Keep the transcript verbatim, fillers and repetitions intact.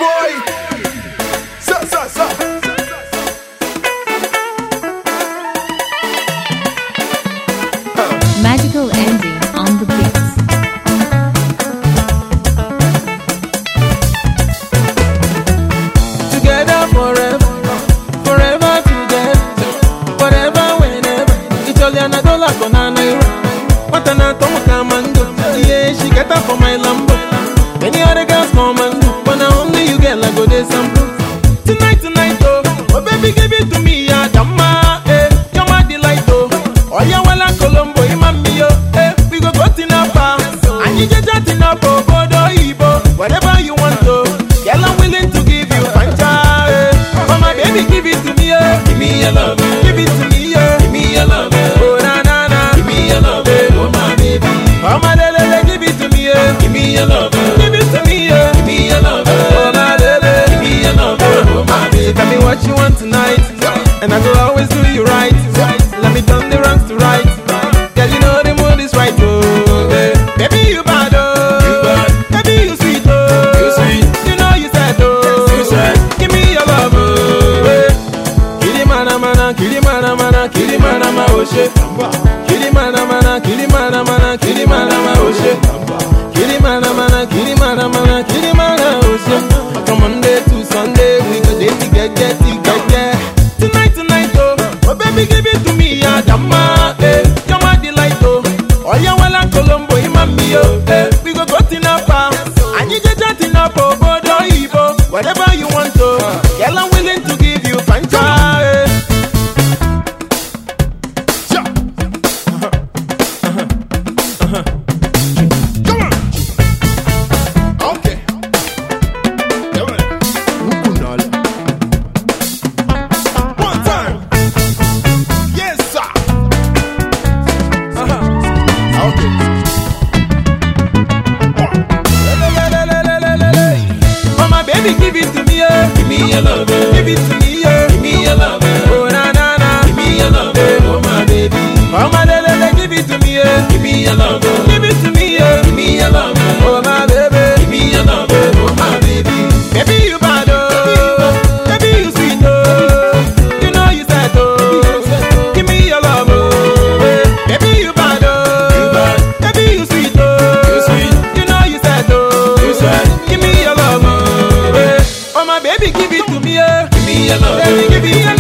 boy. So, so, so. Magical ending on the beats. Together forever, forever together. Whatever, whenever. Italiana dollar con naira. What an atom commando. Yeah, she get up for my Lambo. Many other girls come and do, but now only you get like go dey sample. Tonight, tonight, oh, oh baby, give it to me, yeah, dama, eh, you're my delight, oh. Oh yeah, well I'm Colombo, imami, oh, eh, we go go tinapa. I need you chatting up, oh, bodo, ibo, whatever you want, oh. Girl, I'm willing to give you fanta, eh. Oh my baby, give it to me, eh. Give me your love, give it to me, eh. Give me your love, oh na na na. Give me your love, oh my baby. Oh my lele, give it to me, eh. Give me your love, give it to me, eh. Give me your love, oh my lele. Give me your love, oh my baby. Tell me what you want tonight, and I will always do you right. Let me turn the wrongs to right. Girl, you know the mood is right, oh. eh. Baby, you bad, oh. Baby, you sweet, oh. You sweet. You know you said, oh. You said. Give me your love, oh. eh. Kili mana mana, kili mana mana, kili mana ma oshe. Kili mana mana, kili mana mana, kili mana ma oshe. Kili mana mana, kili mana mana, kili mana oshe. From Monday to Sunday, we go day to get get get get. Tonight, tonight, oh, oh baby, give it to me, yeah, dama, eh, you're my delight, oh. Oh yeah, well I'm Colombo, imami, oh, eh, we go go tinapa. I need you chatting up, oh, bodo, ibo, whatever you want, oh. Girl, I'm willing to give you fanta, eh. Baby, give it to me, yeah. Give me your love, eh. Give it to me, yeah. Give me your love, eh. Oh na na na. Give me your love, eh. Oh my baby. Oh my lele, give it to me, yeah. Give me your love, eh. Give it to me, yeah. Give me your love, eh. Oh my baby. Give me your love, eh. Oh my baby. Baby, you bad, oh. Baby, you sweet, oh. You know you said, oh. Give me your love, oh. eh. Baby, you bad, oh. Baby, you sweet, oh. You know you said, oh. Give me your love, oh. Oh my baby, give it to me, yeah. Give me your love, baby, give it to me.